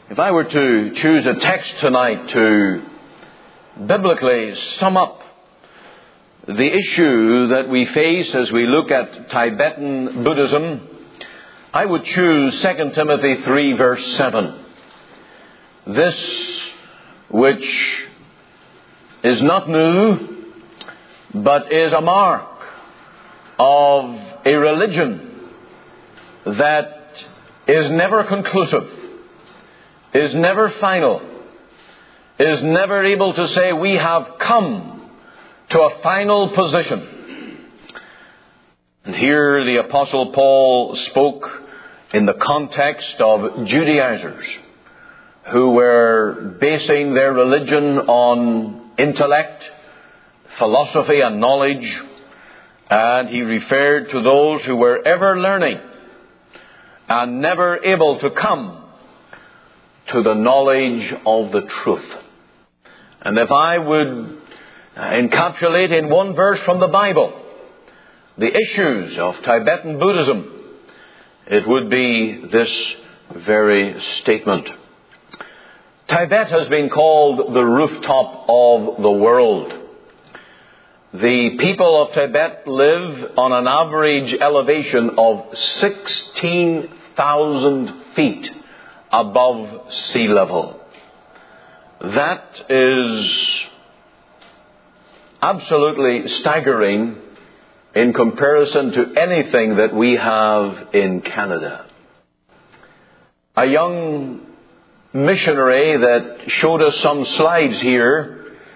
If I were to choose a text tonight to biblically sum up the issue that we face as we look at Tibetan Buddhism, I would choose 2 Timothy 3 verse 7. This, which is not new, but is a mark of a religion that is never conclusive, is never final, is never able to say we have come to a final position. And here the Apostle Paul spoke in the context of Judaizers who were basing their religion on intellect, philosophy and knowledge, and he referred to those who were ever learning and never able to come to the knowledge of the truth. And if I would encapsulate in one verse from the Bible the issues of Tibetan Buddhism, it would be this very statement. Tibet has been called the rooftop of the world. The people of Tibet live on an average elevation of 16,000 feet above sea level. That is absolutely staggering in comparison to anything that we have in Canada. A young missionary that showed us some slides here,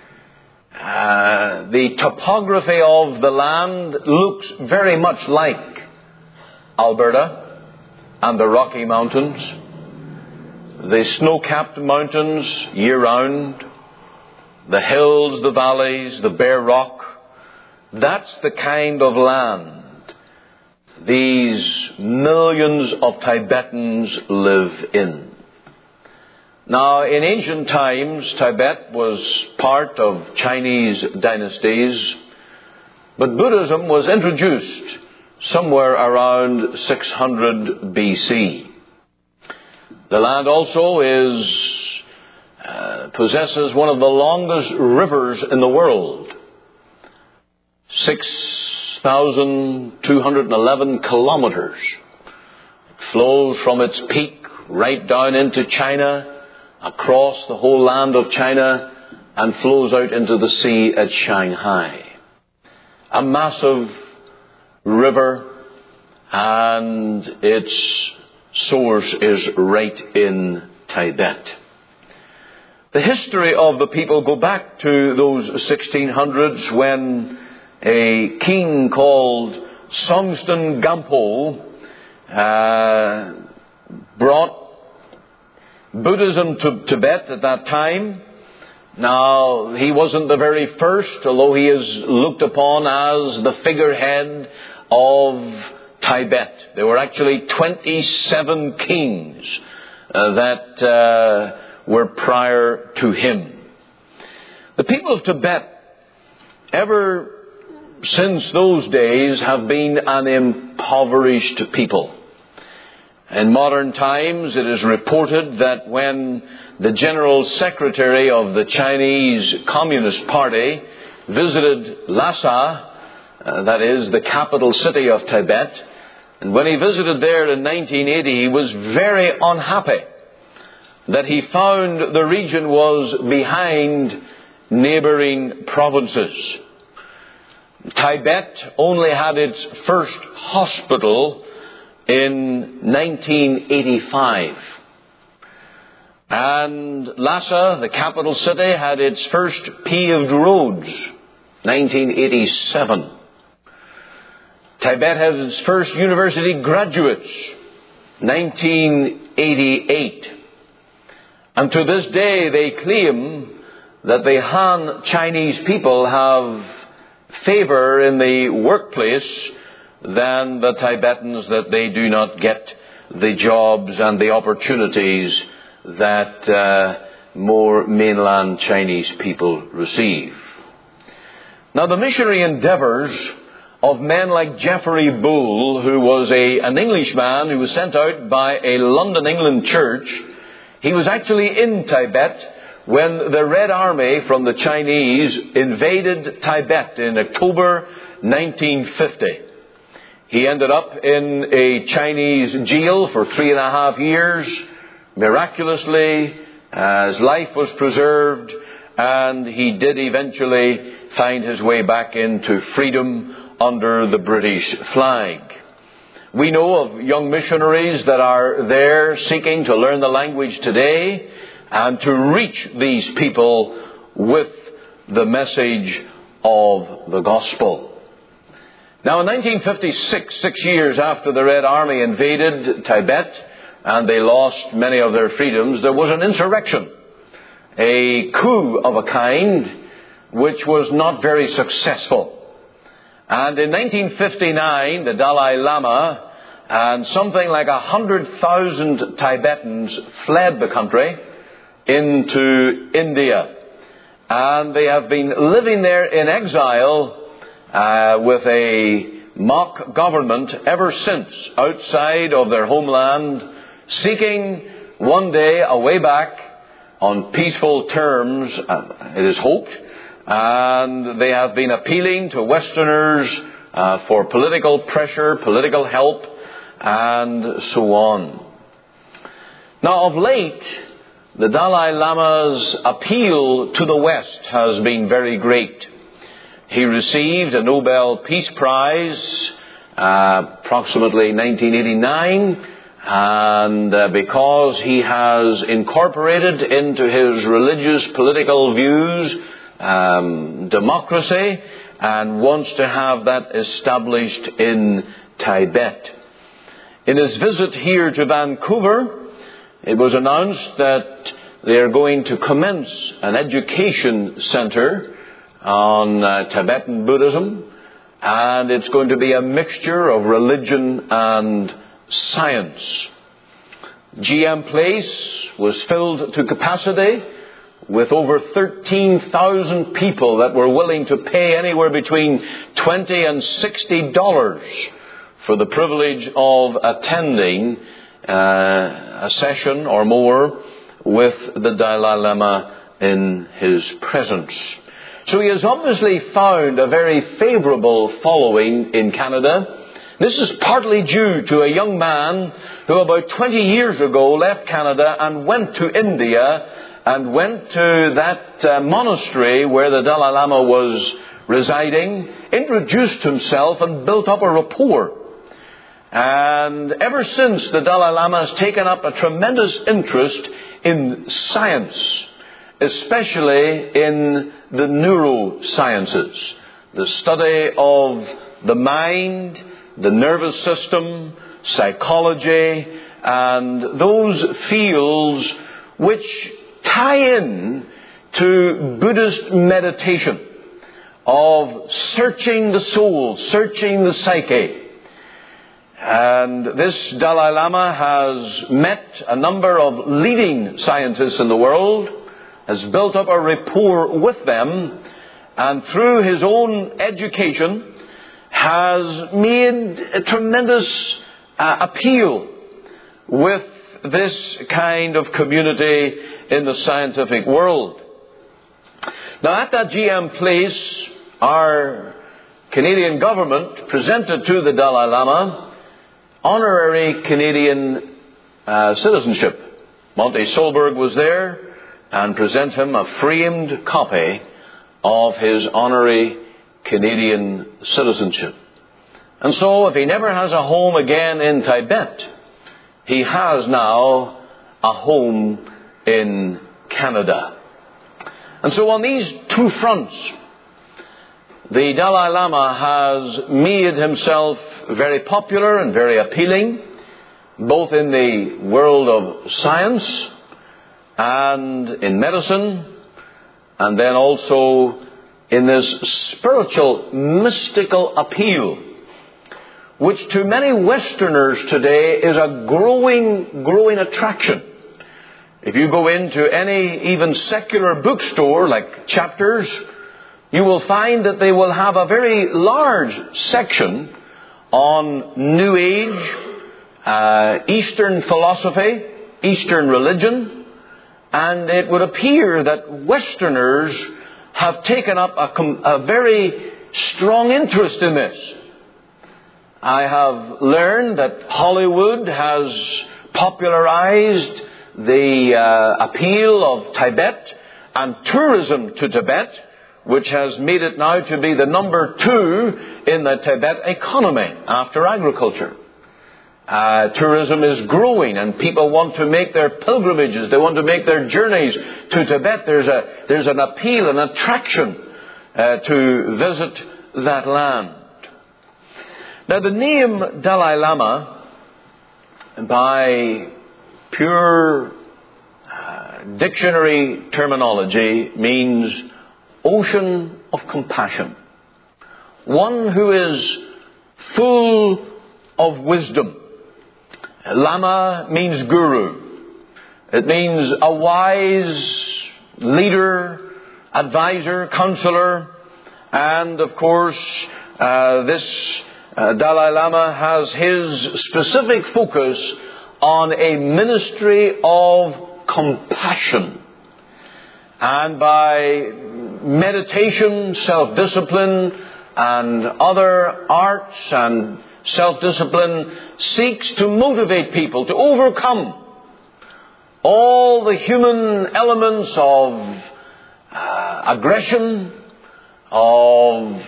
the topography of the land looks very much like Alberta and the Rocky Mountains. The snow-capped mountains year-round, the hills, the valleys, the bare rock. That's the kind of land these millions of Tibetans live in. Now, in ancient times, Tibet was part of Chinese dynasties, but Buddhism was introduced somewhere around 600 BC. The land also possesses one of the longest rivers in the world, 6,211 kilometers. It flows from its peak right down into China, across the whole land of China, and flows out into the sea at Shanghai. A massive river, and its source is right in Tibet. The history of the people go back to those 1600s when a king called Songtsen Gampo brought Buddhism to Tibet at that time. Now, he wasn't the very first, although he is looked upon as the figurehead of Tibet. There were actually 27 kings that were prior to him. The people of Tibet, ever since those days, have been an impoverished people. In modern times, it is reported that when the General Secretary of the Chinese Communist Party visited Lhasa, that is the capital city of Tibet, and when he visited there in 1980, he was very unhappy that he found the region was behind neighboring provinces. Tibet only had its first hospital in 1985. And Lhasa, the capital city, had its first paved roads, 1987. Tibet had its first university graduates, 1988. And to this day they claim that the Han Chinese people have favor in the workplace than the Tibetans, that they do not get the jobs and the opportunities that more mainland Chinese people receive. Now, the missionary endeavours of men like Geoffrey Bull, who was an Englishman who was sent out by a London, England church He was actually in Tibet when the Red Army from the Chinese invaded Tibet in October 1950. He ended up in a Chinese jail for 3.5 years. Miraculously, his life was preserved, and he did eventually find his way back into freedom under the British flag. We know of young missionaries that are there seeking to learn the language today and to reach these people with the message of the gospel. Now, in 1956, 6 years after the Red Army invaded Tibet and they lost many of their freedoms, there was an insurrection, a coup of a kind, which was not very successful. And in 1959, the Dalai Lama and something like 100,000 Tibetans fled the country into India. And they have been living there in exile with a mock government ever since, outside of their homeland, seeking one day a way back on peaceful terms, it is hoped. And they have been appealing to Westerners for political pressure, political help, and so on. Now, of late, the Dalai Lama's appeal to the West has been very great. He received a Nobel Peace Prize approximately 1989, and because he has incorporated into his religious political views democracy and wants to have that established in Tibet. In his visit here to Vancouver, it was announced that they are going to commence an education center on Tibetan Buddhism, and it's going to be a mixture of religion and science. GM Place was filled to capacity with over 13,000 people that were willing to pay anywhere between $20 and $60 for the privilege of attending a session or more with the Dalai Lama in his presence. So he has obviously found a very favourable following in Canada. This is partly due to a young man who about 20 years ago left Canada and went to India and went to that monastery where the Dalai Lama was residing, introduced himself and built up a rapport. And ever since, the Dalai Lama has taken up a tremendous interest in science, especially in the neurosciences, the study of the mind, the nervous system, psychology, and those fields which tie in to Buddhist meditation of searching the soul, searching the psyche. And this Dalai Lama has met a number of leading scientists in the world, has built up a rapport with them, and through his own education has made a tremendous appeal with this kind of community in the scientific world. Now, at that GM Place, our Canadian government presented to the Dalai Lama honorary Canadian citizenship. Monty Solberg was there and presented him a framed copy of his honorary Canadian citizenship. And so, if he never has a home again in Tibet, he has now a home in Canada. And so on these two fronts, the Dalai Lama has made himself very popular and very appealing, both in the world of science and in medicine, and then also in this spiritual, mystical appeal, which to many Westerners today is a growing attraction. If you go into any even secular bookstore like Chapters, you will find that they will have a very large section on New Age, Eastern philosophy, Eastern religion, And it would appear that Westerners have taken up a very strong interest in this. I have learned that Hollywood has popularized the appeal of Tibet and tourism to Tibet, which has made it now to be the number 2 in the Tibet economy after agriculture. Tourism is growing and people want to make their pilgrimages. They want to make their journeys to Tibet. There's an appeal, an attraction to visit that land. Now the name Dalai Lama, by pure dictionary terminology, means ocean of compassion. One who is full of wisdom. Lama means guru. It means a wise leader, advisor, counselor. And of course, this Dalai Lama has his specific focus on a ministry of compassion. And by meditation, self-discipline, and other arts and self-discipline, seeks to motivate people to overcome all the human elements of aggression, of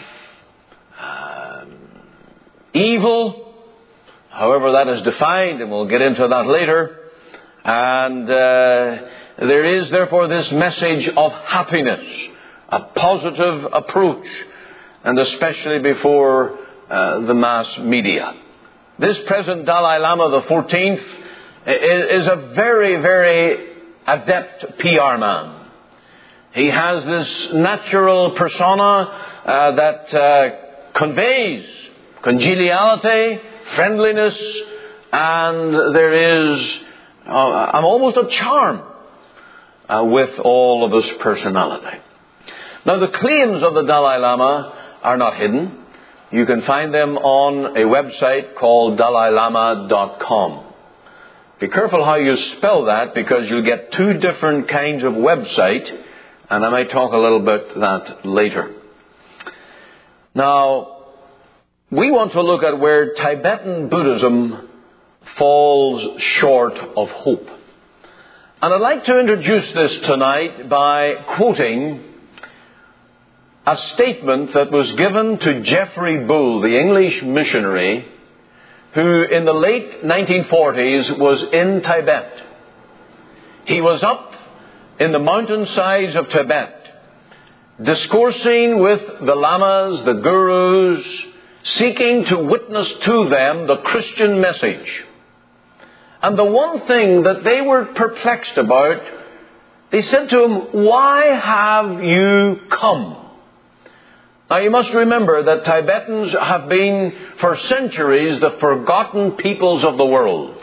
evil, however that is defined, and we'll get into that later. And there is therefore this message of happiness, a positive approach, and especially before the mass media. This present Dalai Lama the 14th is a very, very adept PR man. He has this natural persona that conveys congeniality, friendliness, and there is almost a charm with all of his personality. Now the claims of the Dalai Lama are not hidden. You can find them on a website called dalailama.com. Be careful how you spell that, because you'll get 2 different kinds of website, and I might talk a little bit that later. Now, we want to look at where Tibetan Buddhism falls short of hope. And I'd like to introduce this tonight by quoting a statement that was given to Geoffrey Bull, the English missionary, who in the late 1940s was in Tibet. He was up in the mountainsides of Tibet, discoursing with the lamas, the gurus, seeking to witness to them the Christian message. And the one thing that they were perplexed about, they said to him, "Why have you come?" Now you must remember that Tibetans have been for centuries the forgotten peoples of the world.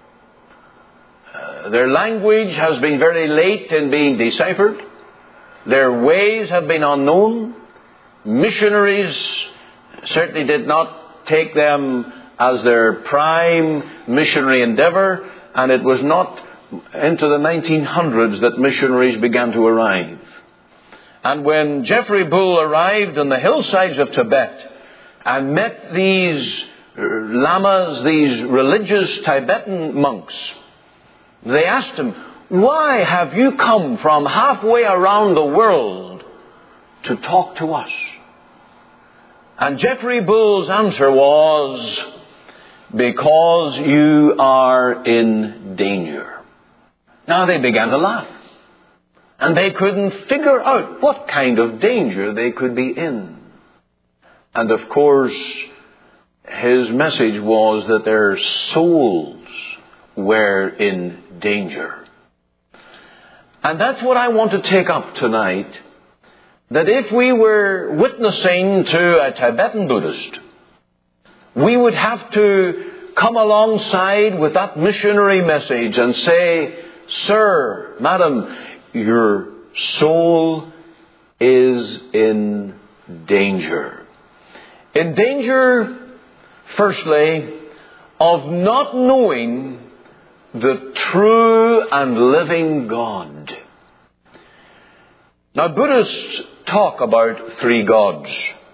Their language has been very late in being deciphered. Their ways have been unknown. Missionaries certainly did not take them as their prime missionary endeavor, and it was not into the 1900s that missionaries began to arrive. And when Geoffrey Bull arrived on the hillsides of Tibet and met these lamas, these religious Tibetan monks, they asked him, "Why have you come from halfway around the world to talk to us?" And Geoffrey Bull's answer was, "Because you are in danger." Now they began to laugh. And they couldn't figure out what kind of danger they could be in. And of course, his message was that their souls were in danger. And that's what I want to take up tonight. That if we were witnessing to a Tibetan Buddhist, we would have to come alongside with that missionary message and say, "Sir, madam, your soul is in danger." In danger, firstly, of not knowing the true and living God. Now, Buddhists talk about three gods.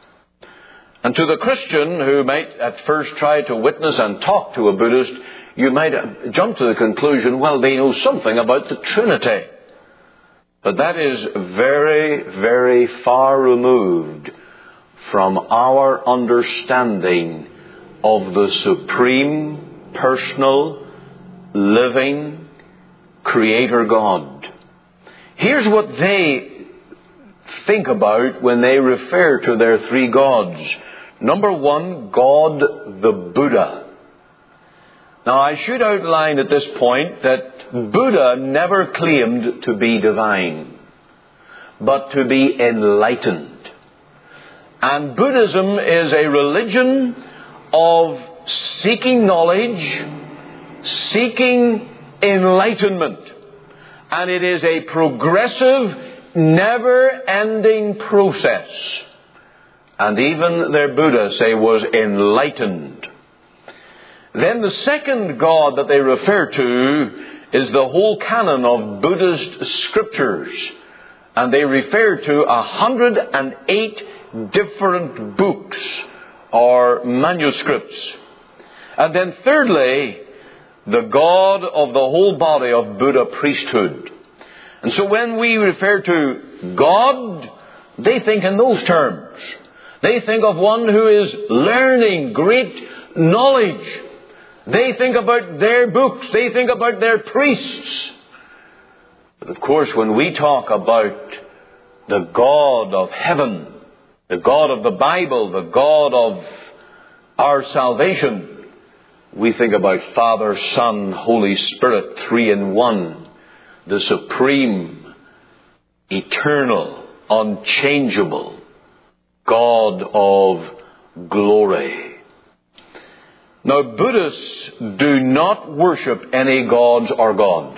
And to the Christian who might at first try to witness and talk to a Buddhist, you might jump to the conclusion, well, they know something about the Trinity. But that is very, very far removed from our understanding of the supreme, personal, living Creator God. Here's what they think about when they refer to their three gods. Number one, God the Buddha. Now, I should outline at this point that Buddha never claimed to be divine, but to be enlightened. And Buddhism is a religion of seeking knowledge, seeking enlightenment. And it is a progressive, never-ending process. And even their Buddha, say, was enlightened. Then the second God that they refer to is the whole canon of Buddhist scriptures. And they refer to 108 different books or manuscripts. And then thirdly, the God of the whole body of Buddha priesthood. And so when we refer to God, they think in those terms. They think of one who is learning great knowledge. They think about their books. They think about their priests. But of course, when we talk about the God of heaven, the God of the Bible, the God of our salvation, we think about Father, Son, Holy Spirit, three in one, the supreme, eternal, unchangeable God of glory. Now, Buddhists do not worship any gods or God.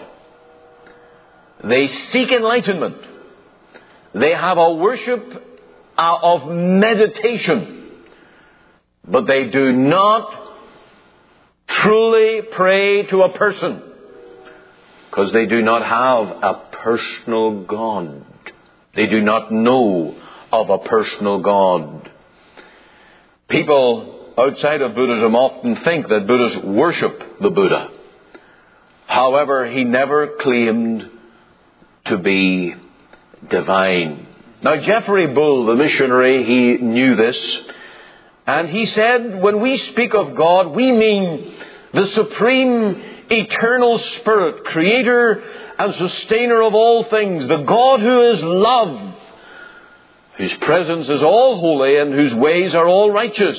They seek enlightenment. They have a worship of meditation. But they do not truly pray to a person, because they do not have a personal God. They do not know of a personal God. People outside of Buddhism often think that Buddhists worship the Buddha. However, he never claimed to be divine. Now, Jeffrey Bull, the missionary, he knew this. And he said, when we speak of God, we mean the supreme, eternal Spirit, creator and sustainer of all things, the God who is love, whose presence is all holy and whose ways are all righteous.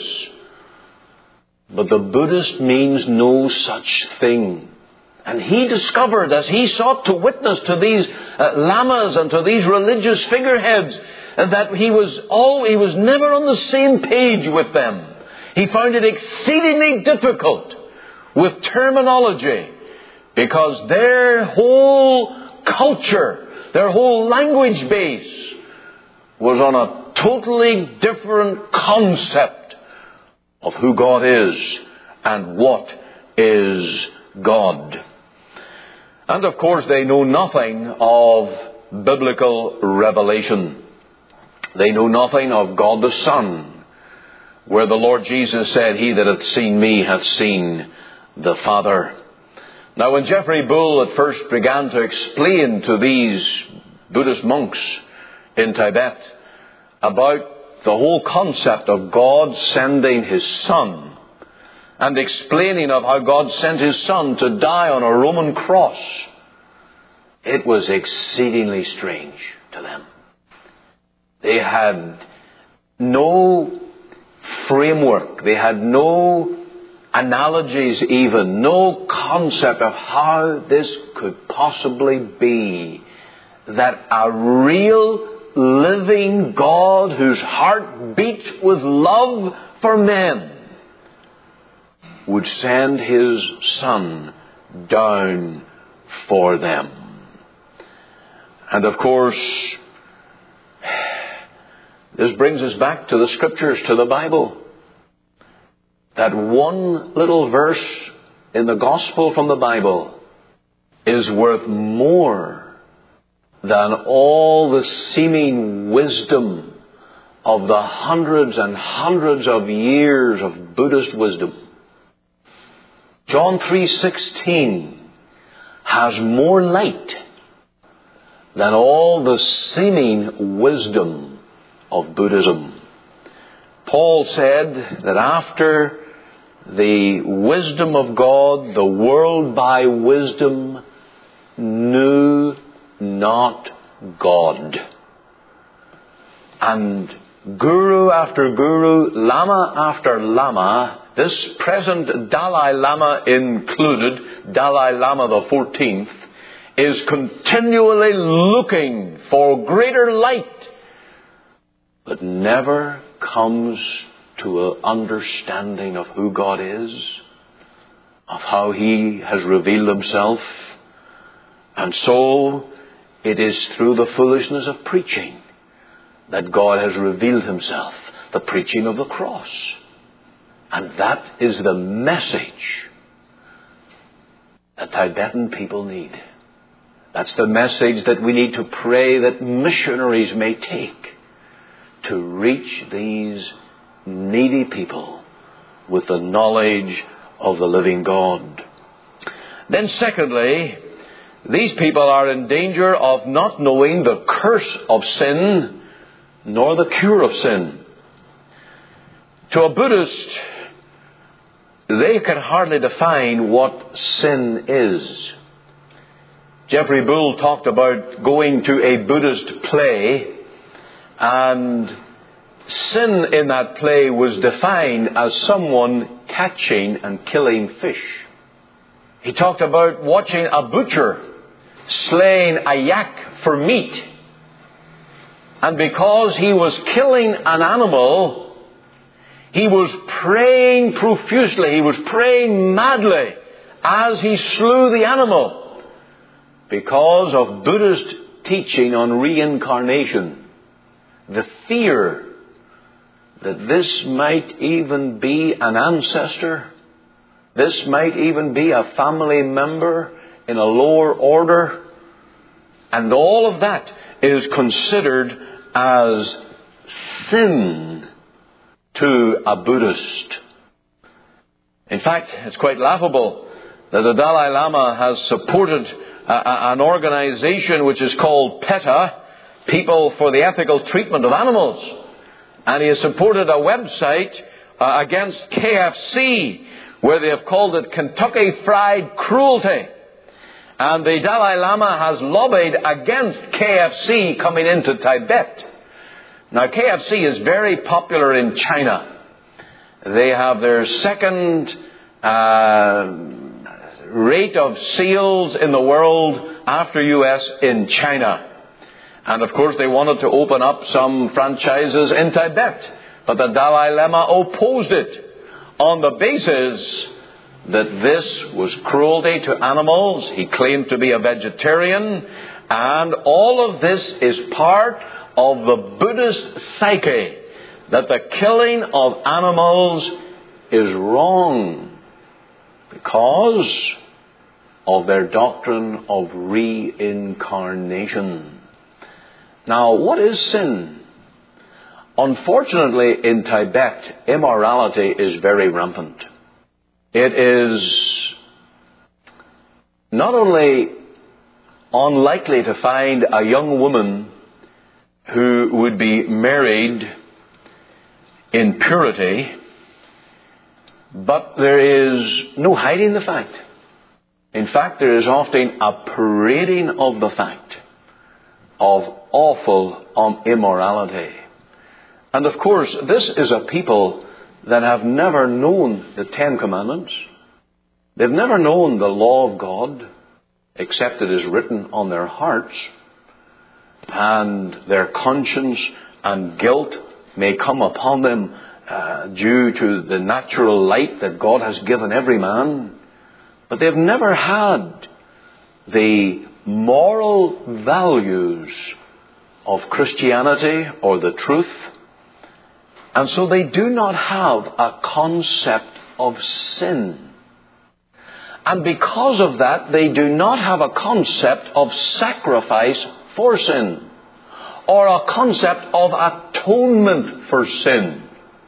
But the Buddhist means no such thing. And he discovered, as he sought to witness to these lamas and to these religious figureheads, that he was never on the same page with them. He found it exceedingly difficult with terminology, because their whole culture, their whole language base was on a totally different concept of who God is and what is God. And of course, they know nothing of biblical revelation. They know nothing of God the Son, where the Lord Jesus said, "He that hath seen me hath seen the Father." Now, when Jeffrey Bull at first began to explain to these Buddhist monks in Tibet about the whole concept of God sending His Son, and explaining of how God sent His Son to die on a Roman cross, it was exceedingly strange to them. They had no framework. They had no analogies even, no concept of how this could possibly be that a real living God whose heart beats with love for men would send His Son down for them. And of course, this brings us back to the Scriptures, to the Bible. That one little verse in the Gospel from the Bible is worth more than all the seeming wisdom of the hundreds and hundreds of years of Buddhist wisdom. John 3:16 has more light than all the seeming wisdom of Buddhism. Paul said that after the wisdom of God, the world by wisdom knew not God. And guru after guru, lama after lama, this present Dalai Lama included, Dalai Lama the 14th, is continually looking for greater light, but never comes to an understanding of who God is, of how He has revealed Himself. And so it is through the foolishness of preaching that God has revealed Himself, the preaching of the cross. And that is the message that Tibetan people need. That's the message that we need to pray that missionaries may take to reach these needy people with the knowledge of the living God. Then secondly, these people are in danger of not knowing the curse of sin nor the cure of sin. To a Buddhist, they can hardly define what sin is. Jeffrey Bull talked about going to a Buddhist play, and sin in that play was defined as someone catching and killing fish. He talked about watching a butcher slaying a yak for meat. And because he was killing an animal, he was praying profusely, he was praying madly as he slew the animal, because of Buddhist teaching on reincarnation. The fear that this might even be an ancestor, this might even be a family member in a lower order, and all of that is considered as sin to a Buddhist. In fact, it's quite laughable that the Dalai Lama has supported an organization which is called PETA, People for the Ethical Treatment of Animals. And he has supported a website against KFC, where they have called it Kentucky Fried Cruelty. And the Dalai Lama has lobbied against KFC coming into Tibet. Now, KFC is very popular in China. They have their second rate of sales in the world after US in China. And of course they wanted to open up some franchises in Tibet. But the Dalai Lama opposed it on the basis that this was cruelty to animals. He claimed to be a vegetarian. And all of this is part of the Buddhist psyche, that the killing of animals is wrong because of their doctrine of reincarnation. Now, what is sin? Unfortunately, in Tibet, immorality is very rampant. It is not only unlikely to find a young woman who would be married in purity, but there is no hiding the fact. In fact, there is often a parading of the fact of awful immorality. And of course, this is a people that have never known the Ten Commandments. They've never known the law of God, except it is written on their hearts. And their conscience and guilt may come upon them due to the natural light that God has given every man. But they've never had the moral values of Christianity or the truth. And so they do not have a concept of sin. And because of that, they do not have a concept of sacrifice for sin, or a concept of atonement for sin.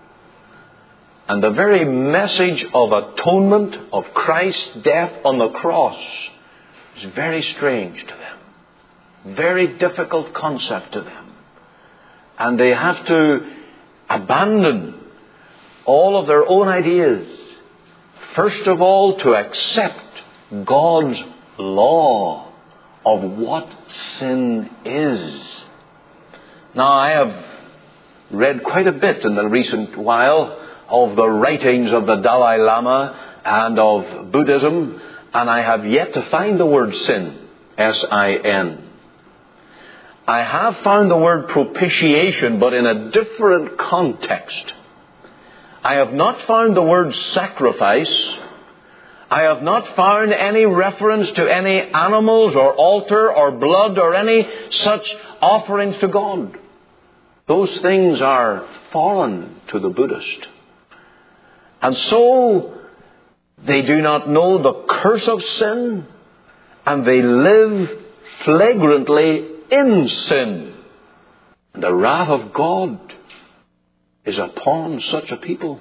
And the very message of atonement, of Christ's death on the cross, is very strange to them. Very difficult concept to them. And they have to abandon all of their own ideas. First of all, to accept God's law of what sin is. Now, I have read quite a bit in the recent while of the writings of the Dalai Lama and of Buddhism, and I have yet to find the word sin, S-I-N. I have found the word propitiation, but in a different context. I have not found the word sacrifice. I have not found any reference to any animals or altar or blood or any such offerings to God. Those things are foreign to the Buddhist. And so they do not know the curse of sin, and they live flagrantly in sin. The wrath of God is upon such a people.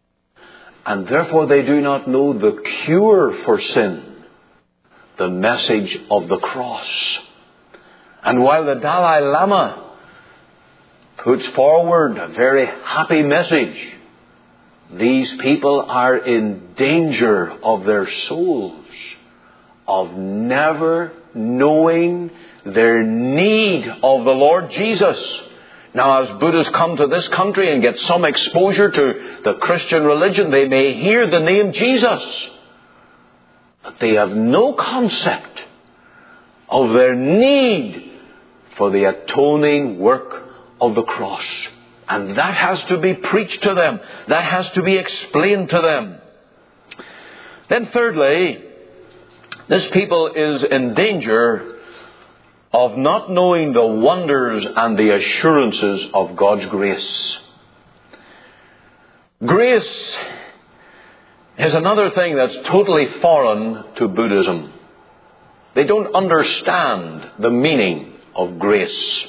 And therefore they do not know the cure for sin, the message of the cross. And while the Dalai Lama puts forward a very happy message, these people are in danger of their souls, of never knowing their need of the Lord Jesus. Now, as Buddhists come to this country and get some exposure to the Christian religion, they may hear the name Jesus, but they have no concept of their need for the atoning work of the cross. And that has to be preached to them. That has to be explained to them. Then thirdly, this people is in danger of not knowing the wonders and the assurances of God's grace. Grace is another thing that's totally foreign to Buddhism. They don't understand the meaning of grace.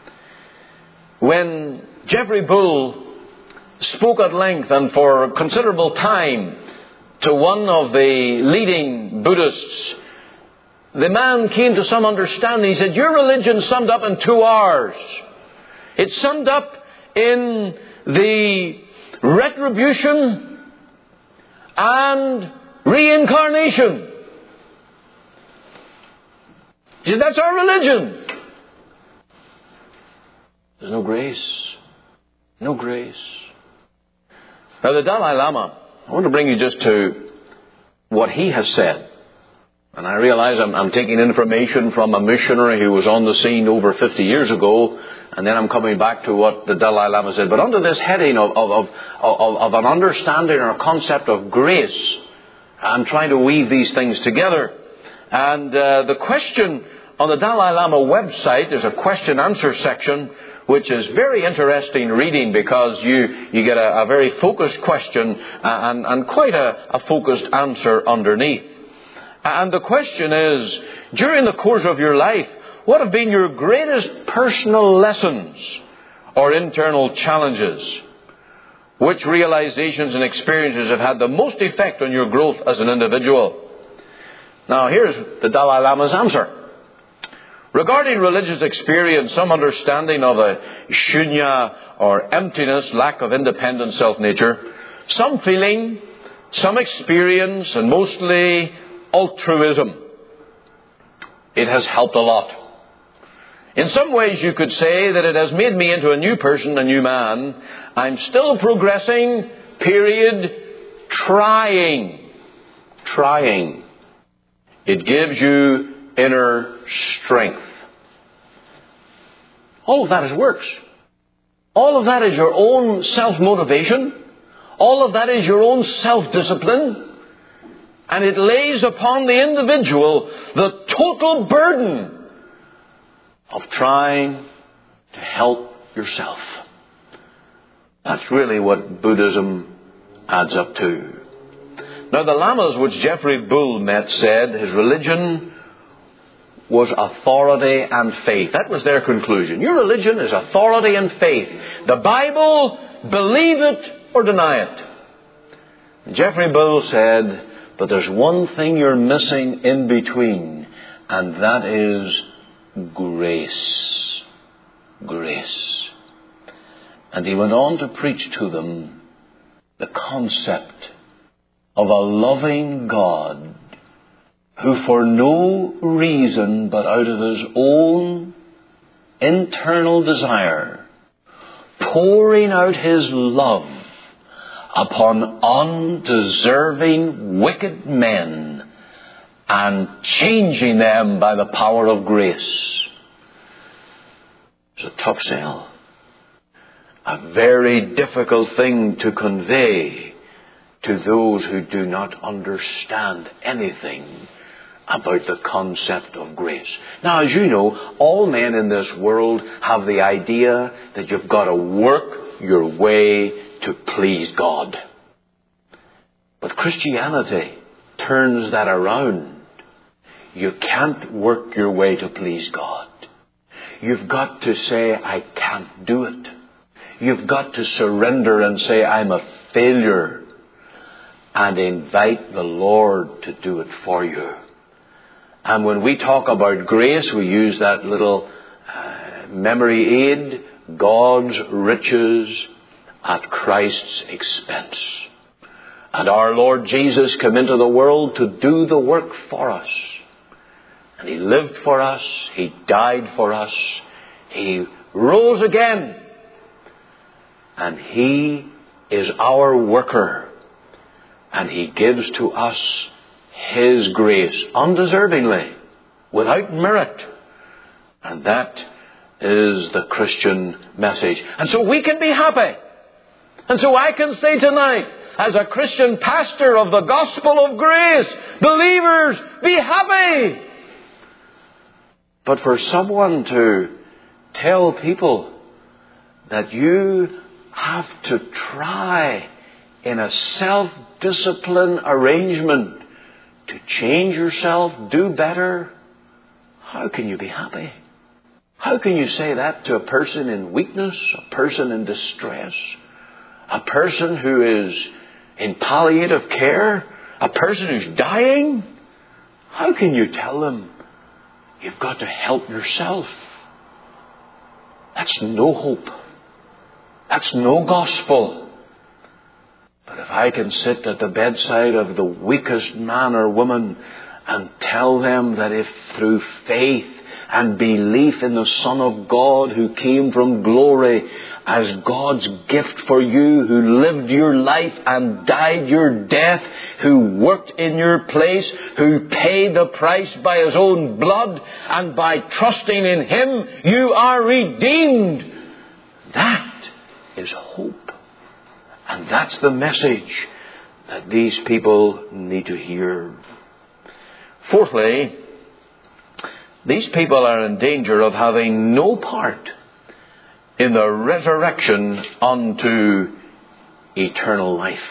When Jeffrey Bull spoke at length and for considerable time to one of the leading Buddhists, the man came to some understanding. He said, your religion summed up in 2 hours. It's summed up in the retribution and reincarnation. He said, that's our religion. There's no grace. No grace. Now the Dalai Lama, I want to bring you just to what he has said. And I realize I'm taking information from a missionary who was on the scene over 50 years ago, and then I'm coming back to what the Dalai Lama said. But under this heading of an understanding or a concept of grace, I'm trying to weave these things together. And the question on the Dalai Lama website, there's a question-answer section, which is very interesting reading because you get a very focused question and quite a focused answer underneath. And the question is, during the course of your life, what have been your greatest personal lessons or internal challenges? Which realizations and experiences have had the most effect on your growth as an individual? Now, here's the Dalai Lama's answer. Regarding religious experience, some understanding of a shunya or emptiness, lack of independent self-nature, some feeling, some experience, and mostly altruism. It has helped a lot. In some ways you could say that it has made me into a new person, a new man. I'm still progressing, trying. It gives you inner strength. All of that is works. All of that is your own self-motivation. All of that is your own self-discipline. And it lays upon the individual the total burden of trying to help yourself. That's really what Buddhism adds up to. Now, the Lamas which Jeffrey Bull met said his religion was authority and faith. That was their conclusion. Your religion is authority and faith. The Bible, believe it or deny it. Geoffrey Bull said, but there's one thing you're missing in between, and that is grace. Grace. And he went on to preach to them the concept of a loving God who for no reason but out of his own internal desire, pouring out his love upon undeserving wicked men and changing them by the power of grace. It's a tough sell. A very difficult thing to convey to those who do not understand anything about the concept of grace. Now, as you know, all men in this world have the idea that you've got to work your way to please God. But Christianity turns that around. You can't work your way to please God. You've got to say, I can't do it. You've got to surrender and say, I'm a failure, and invite the Lord to do it for you. And when we talk about grace, we use that little memory aid, God's riches at Christ's expense. And our Lord Jesus came into the world to do the work for us. And He lived for us. He died for us. He rose again. And He is our worker. And He gives to us His grace undeservingly, without merit. And that is the Christian message. And so we can be happy. And so I can say tonight, as a Christian pastor of the gospel of grace, believers, be happy. But for someone to tell people that you have to try in a self-discipline arrangement to change yourself, do better, how can you be happy? How can you say that to a person in weakness, a person in distress, a person who is in palliative care, a person who's dying? How can you tell them you've got to help yourself? That's no hope. That's no gospel. But if I can sit at the bedside of the weakest man or woman and tell them that if through faith and belief in the Son of God who came from glory as God's gift for you, who lived your life and died your death, who worked in your place, who paid the price by His own blood, and by trusting in Him you are redeemed. That is hope. And that's the message that these people need to hear. Fourthly, these people are in danger of having no part in the resurrection unto eternal life.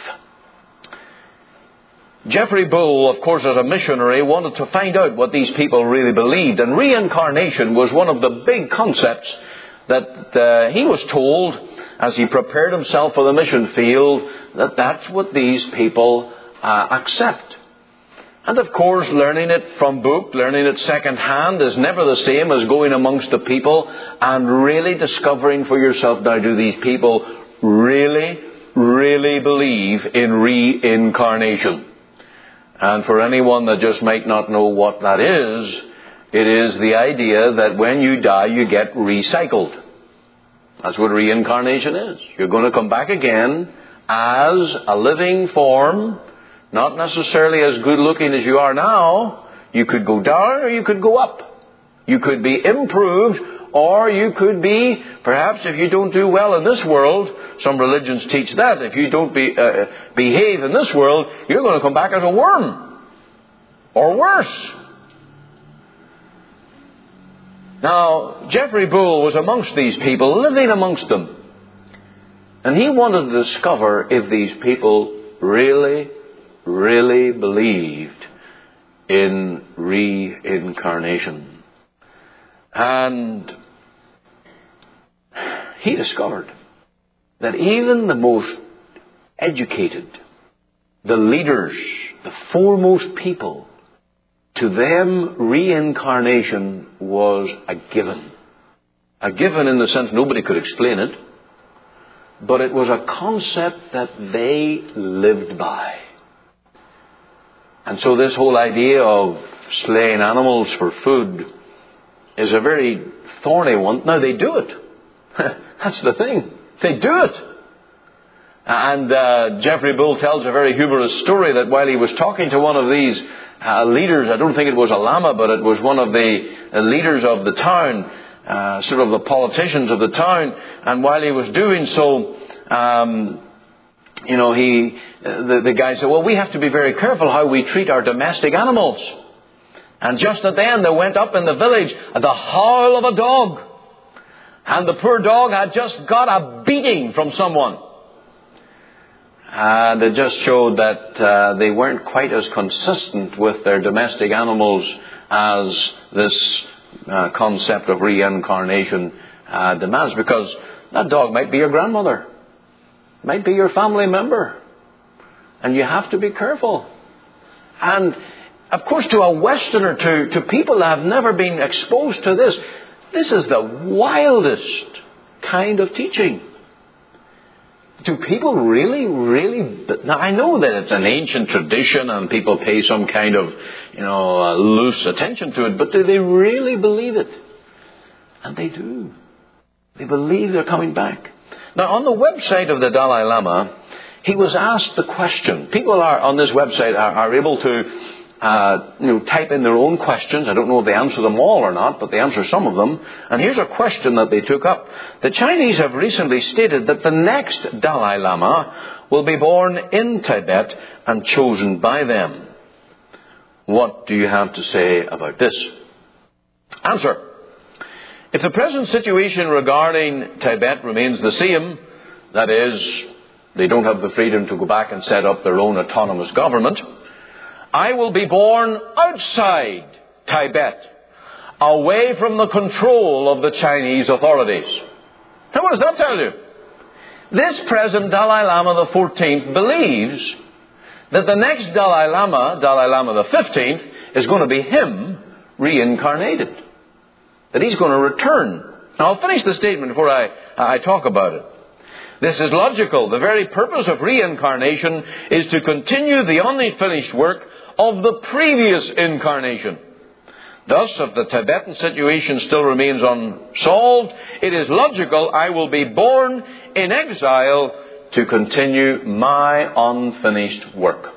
Geoffrey Bull, of course, as a missionary, wanted to find out what these people really believed. And reincarnation was one of the big concepts that he was told as he prepared himself for the mission field, that that's what these people accept. And of course, learning it from book, learning it second hand is never the same as going amongst the people and really discovering for yourself, now, do these people really believe in reincarnation? And for anyone that just might not know what that is, it is the idea that when you die, you get recycled. That's what reincarnation is. You're going to come back again as a living form, not necessarily as good looking as you are now. You could go down or you could go up. You could be improved, or you could be, perhaps if you don't do well in this world, some religions teach that, if you don't behave in this world, you're going to come back as a worm. Or worse. Now, Geoffrey Bull was amongst these people, living amongst them. And he wanted to discover if these people really believed in reincarnation. And he discovered that even the most educated, the leaders, the foremost people, to them reincarnation was a given. A given in the sense nobody could explain it, but it was a concept that they lived by. And so this whole idea of slaying animals for food is a very thorny one. Now they do it. That's the thing. They do it. And Jeffrey Bull tells a very humorous story that while he was talking to one of these leaders, I don't think it was a lama, but it was one of the leaders of the town, sort of the politicians of the town, and while he was doing so, the guy said, well, we have to be very careful how we treat our domestic animals. And just at then there went up in the village the howl of a dog. And the poor dog had just got a beating from someone. And it just showed that they weren't quite as consistent with their domestic animals as this concept of reincarnation demands. Because that dog might be your grandmother, might be your family member. And you have to be careful. And of course, to a Westerner, to people that have never been exposed to this, this is the wildest kind of teaching. Do people really... Now, I know that it's an ancient tradition and people pay some kind of, loose attention to it, but do they really believe it? And they do. They believe they're coming back. Now, on the website of the Dalai Lama, he was asked the question. People on this website are able to type in their own questions. I don't know if they answer them all or not, but they answer some of them. And here's a question that they took up. The Chinese have recently stated that the next Dalai Lama will be born in Tibet and chosen by them. What do you have to say about this? Answer. If the present situation regarding Tibet remains the same, that is, they don't have the freedom to go back and set up their own autonomous government, I will be born outside Tibet, away from the control of the Chinese authorities. Now, what does that tell you? This present Dalai Lama the 14th believes that the next Dalai Lama the 15th, is going to be him reincarnated. That he's going to return. Now, I'll finish the statement before I talk about it. This is logical. The very purpose of reincarnation is to continue the unfinished work of the previous incarnation. Thus, if the Tibetan situation still remains unsolved, it is logical I will be born in exile to continue my unfinished work.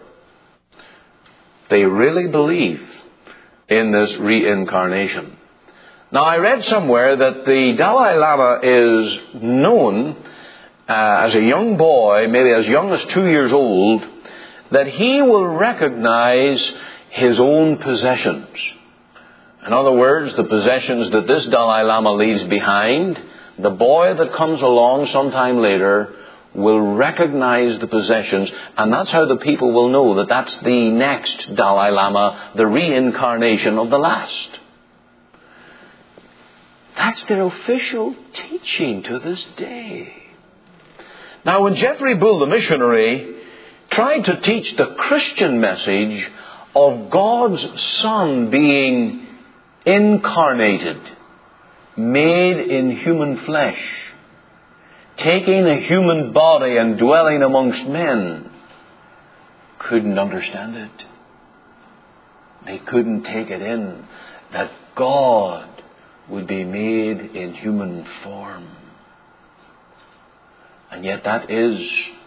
They really believe in this reincarnation. Now, I read somewhere that the Dalai Lama is known as a young boy, maybe as young as 2 years old, that he will recognize his own possessions. In other words, the possessions that this Dalai Lama leaves behind, the boy that comes along sometime later will recognize the possessions, and that's how the people will know that that's the next Dalai Lama, the reincarnation of the last. That's their official teaching to this day. Now, when Jeffrey Bull, the missionary, tried to teach the Christian message of God's Son being incarnated, made in human flesh, taking a human body and dwelling amongst men, couldn't understand it. They couldn't take it in that God would be made in human form. And yet that is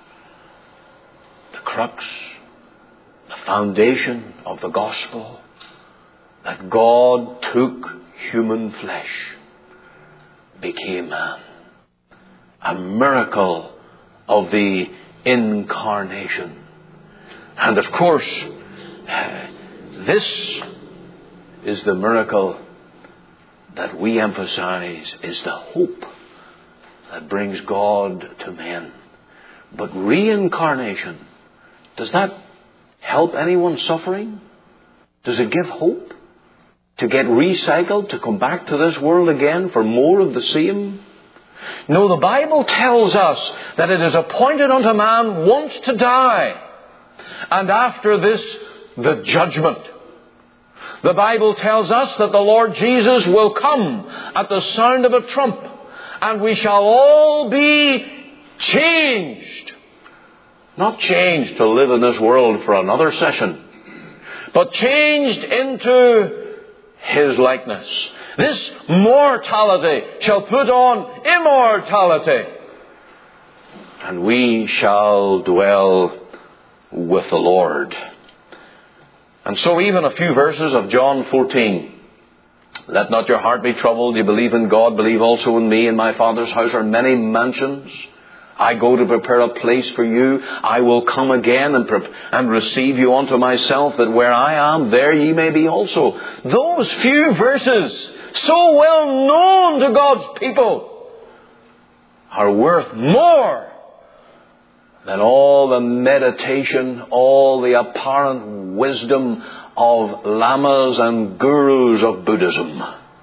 the crux, the foundation of the gospel, that God took human flesh, became man. A miracle of the incarnation. And of course, this is the miracle that we emphasize is the hope that brings God to men. But reincarnation, does that help anyone suffering? Does it give hope? to get recycled, to come back to this world again for more of the same? No, the Bible tells us that it is appointed unto man once to die, and after this, the judgment. The Bible tells us that the Lord Jesus will come at the sound of a trump, and we shall all be changed. Not changed to live in this world for another session, but changed into His likeness. This mortality shall put on immortality, and we shall dwell with the Lord. And so even a few verses of John 14. Let not your heart be troubled. You believe in God, believe also in me. In my Father's house are many mansions. I go to prepare a place for you. I will come again and receive you unto myself, that where I am, there ye may be also. Those few verses, so well known to God's people, are worth more than all the meditation, all the apparent wisdom of lamas and gurus of Buddhism.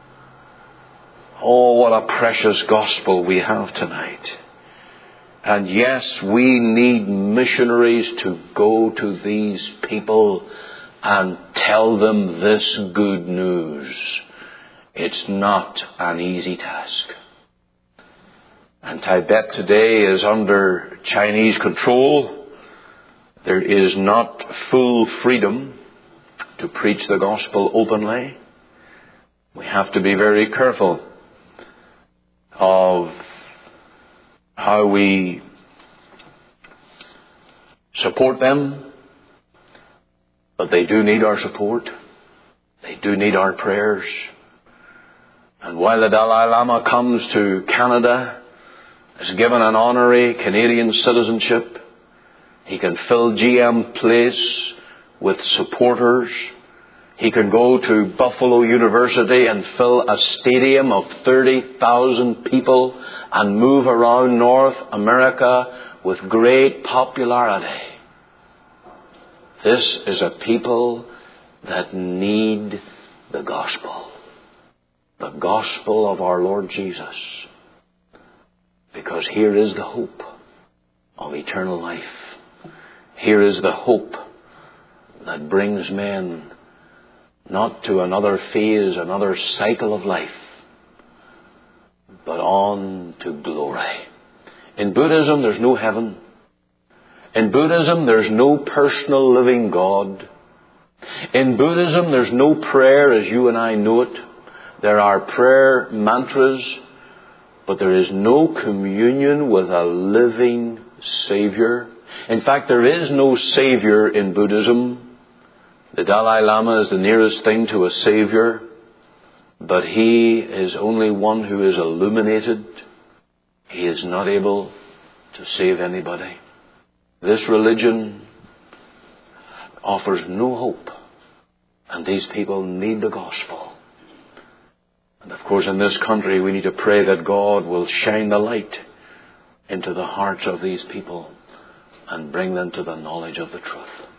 Oh, what a precious gospel we have tonight. And yes, we need missionaries to go to these people and tell them this good news. It's not an easy task. And Tibet today is under Chinese control. There is not full freedom to preach the gospel openly. We have to be very careful of how we support them. But they do need our support. They do need our prayers. And while the Dalai Lama comes to Canada, is given an honorary Canadian citizenship, he can fill GM Place with supporters. He can go to Buffalo University and fill a stadium of 30,000 people and move around North America with great popularity. This is a people that need the gospel. The gospel of our Lord Jesus. Because here is the hope of eternal life. Here is the hope that brings men not to another phase, another cycle of life, but on to glory. In Buddhism, there's no heaven. In Buddhism, there's no personal living God. In Buddhism, there's no prayer as you and I know it. There are prayer mantras, but there is no communion with a living Savior. In fact, there is no Savior in Buddhism. The Dalai Lama is the nearest thing to a Savior, but he is only one who is illuminated. He is not able to save anybody. This religion offers no hope, and these people need the gospel. And of course, in this country, we need to pray that God will shine the light into the hearts of these people and bring them to the knowledge of the truth.